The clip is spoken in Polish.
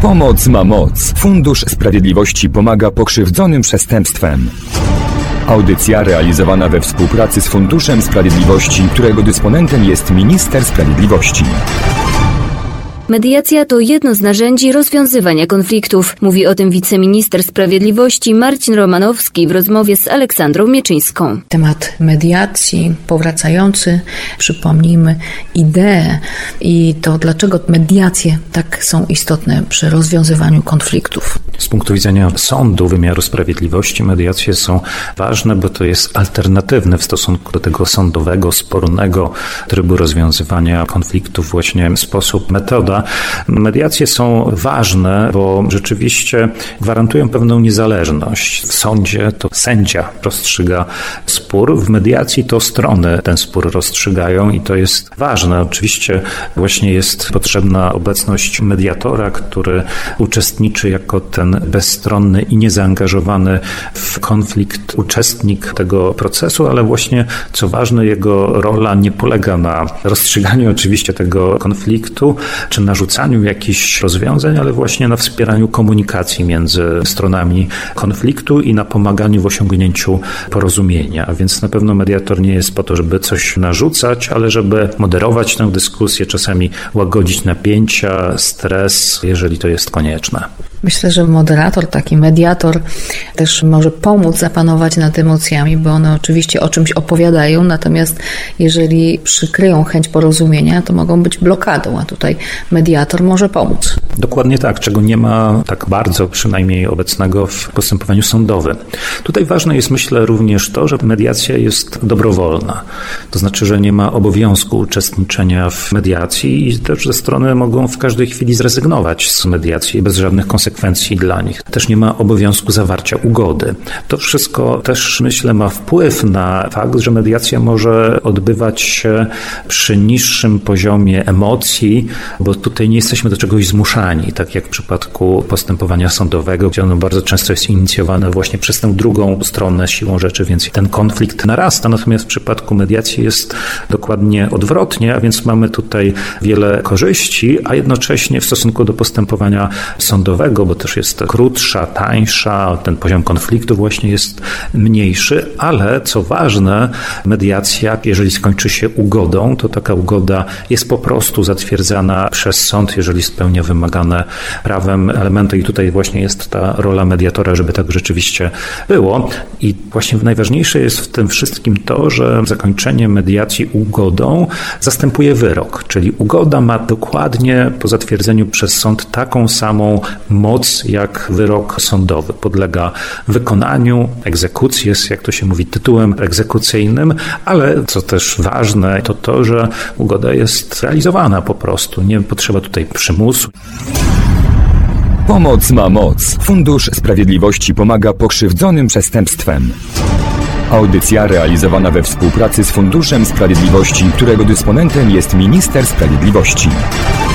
Pomoc ma moc. Fundusz Sprawiedliwości pomaga pokrzywdzonym przestępstwem. Audycja realizowana we współpracy z Funduszem Sprawiedliwości, którego dysponentem jest Minister Sprawiedliwości. Mediacja to jedno z narzędzi rozwiązywania konfliktów. Mówi o tym wiceminister sprawiedliwości Marcin Romanowski w rozmowie z Aleksandrą Mieczyńską. Temat mediacji powracający, przypomnijmy, idee i to, dlaczego mediacje tak są istotne przy rozwiązywaniu konfliktów. Z punktu widzenia sądu, wymiaru sprawiedliwości, mediacje są ważne, bo to jest alternatywny w stosunku do tego sądowego, spornego trybu rozwiązywania konfliktów właśnie sposób, metoda. Mediacje są ważne, bo rzeczywiście gwarantują pewną niezależność. W sądzie to sędzia rozstrzyga spór, w mediacji to strony ten spór rozstrzygają i to jest ważne. Oczywiście właśnie jest potrzebna obecność mediatora, który uczestniczy jako ten bezstronny i niezaangażowany w konflikt uczestnik tego procesu, ale właśnie, co ważne, jego rola nie polega na rozstrzyganiu oczywiście tego konfliktu, czy narzucaniu jakichś rozwiązań, ale właśnie na wspieraniu komunikacji między stronami konfliktu i na pomaganiu w osiągnięciu porozumienia. A więc na pewno mediator nie jest po to, żeby coś narzucać, ale żeby moderować tę dyskusję, czasami łagodzić napięcia, stres, jeżeli to jest konieczne. Myślę, że moderator, taki mediator też może pomóc zapanować nad emocjami, bo one oczywiście o czymś opowiadają, natomiast jeżeli przykryją chęć porozumienia, to mogą być blokadą, a tutaj mediator może pomóc. Dokładnie tak, czego nie ma tak bardzo, przynajmniej obecnego w postępowaniu sądowym. Tutaj ważne jest, myślę, również to, że mediacja jest dobrowolna. To znaczy, że nie ma obowiązku uczestniczenia w mediacji i też ze strony mogą w każdej chwili zrezygnować z mediacji bez żadnych konsekwencji dla nich. Też nie ma obowiązku zawarcia ugody. To wszystko też, myślę, ma wpływ na fakt, że mediacja może odbywać się przy niższym poziomie emocji, bo tutaj nie jesteśmy do czegoś zmuszani, tak jak w przypadku postępowania sądowego, gdzie ono bardzo często jest inicjowane właśnie przez tę drugą stronę siłą rzeczy, więc ten konflikt narasta. Natomiast w przypadku mediacji jest dokładnie odwrotnie, a więc mamy tutaj wiele korzyści, a jednocześnie w stosunku do postępowania sądowego, bo też jest krótsza, tańsza, ten poziom konfliktu właśnie jest mniejszy, ale co ważne, mediacja, jeżeli skończy się ugodą, to taka ugoda jest po prostu zatwierdzana przez sąd, jeżeli spełnia wymagane prawem elementy i tutaj właśnie jest ta rola mediatora, żeby tak rzeczywiście było. I właśnie najważniejsze jest w tym wszystkim to, że zakończenie mediacji ugodą zastępuje wyrok, czyli ugoda ma dokładnie po zatwierdzeniu przez sąd taką samą moc jak wyrok sądowy. Podlega wykonaniu, egzekucji jest, jak to się mówi, tytułem egzekucyjnym, ale co też ważne, to to, że ugoda jest realizowana po prostu. Nie potrzeba tutaj przymusu. Pomoc ma moc. Fundusz Sprawiedliwości pomaga pokrzywdzonym przestępstwem. Audycja realizowana we współpracy z Funduszem Sprawiedliwości, którego dysponentem jest Minister Sprawiedliwości.